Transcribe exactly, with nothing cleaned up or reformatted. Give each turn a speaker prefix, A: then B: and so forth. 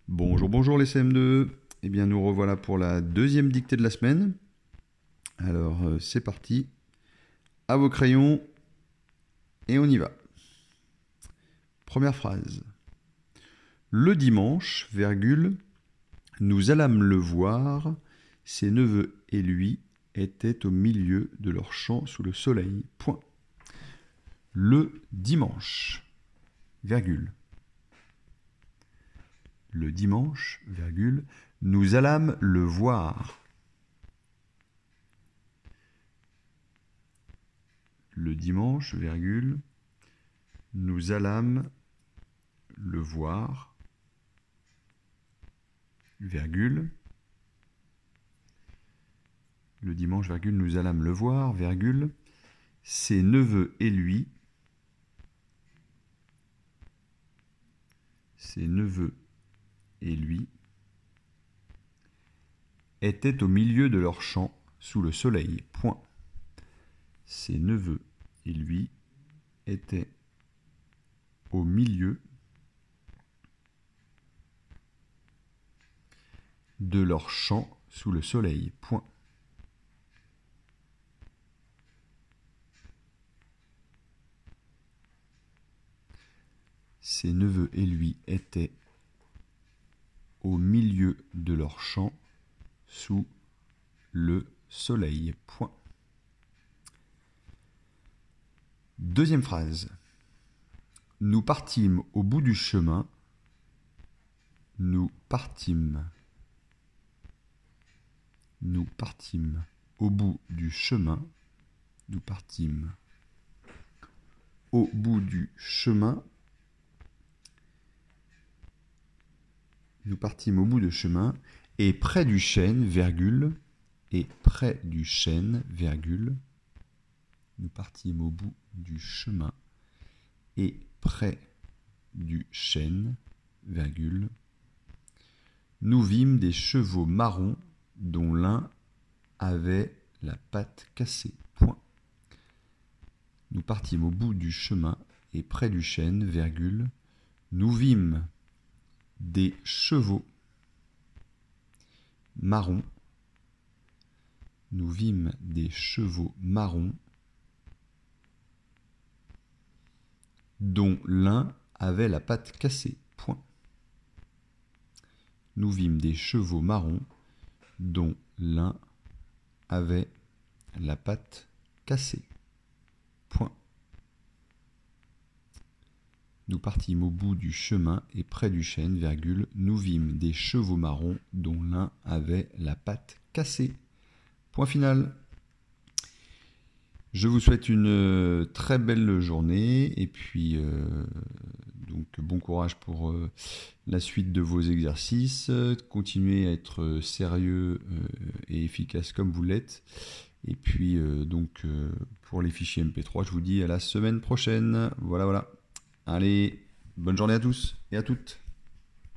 A: Bonjour, bonjour les C M deux. Eh bien, nous revoilà pour la deuxième dictée de la semaine. Alors, euh, c'est parti. À vos crayons et on y va. Première phrase. Le dimanche, virgule, nous allâmes le voir, ses neveux et lui étaient au milieu de leur champ sous le soleil. Point. Le dimanche, virgule. Le dimanche, virgule, nous allâmes le voir. Le dimanche, virgule, nous allâmes le voir, virgule. Le dimanche, virgule, nous allâmes le voir, virgule, ses neveux et lui, ses neveux et lui, étaient au milieu de leur champ sous le soleil. Point. Ses neveux et lui étaient au milieu de leur champ sous le soleil. Point. Ses neveux et lui étaient au milieu de leur champ sous le soleil. Point. Deuxième phrase. Nous partîmes au bout du chemin. Nous partîmes. Nous partîmes au bout du chemin. Nous partîmes au bout du chemin. Nous partîmes au bout du chemin et près du chêne, virgule, et près du chêne, virgule, nous partîmes au bout du chemin et près du chêne, virgule, nous vîmes des chevaux marrons dont l'un avait la patte cassée. Point. Nous partîmes au bout du chemin et près du chêne, virgule, nous vîmes des chevaux marrons. Nous vîmes des chevaux marrons dont l'un avait la patte cassée. Point. Nous vîmes des chevaux marrons dont l'un avait la patte cassée. Point. Nous partîmes au bout du chemin et près du chêne, virgule, nous vîmes des chevaux marrons dont l'un avait la patte cassée. Point final. Je vous souhaite une très belle journée et puis euh, donc bon courage pour euh, la suite de vos exercices. Continuez à être sérieux euh, et efficace comme vous l'êtes. Et puis euh, donc euh, pour les fichiers M P trois, je vous dis à la semaine prochaine. Voilà, voilà. Allez, bonne journée à tous et à toutes.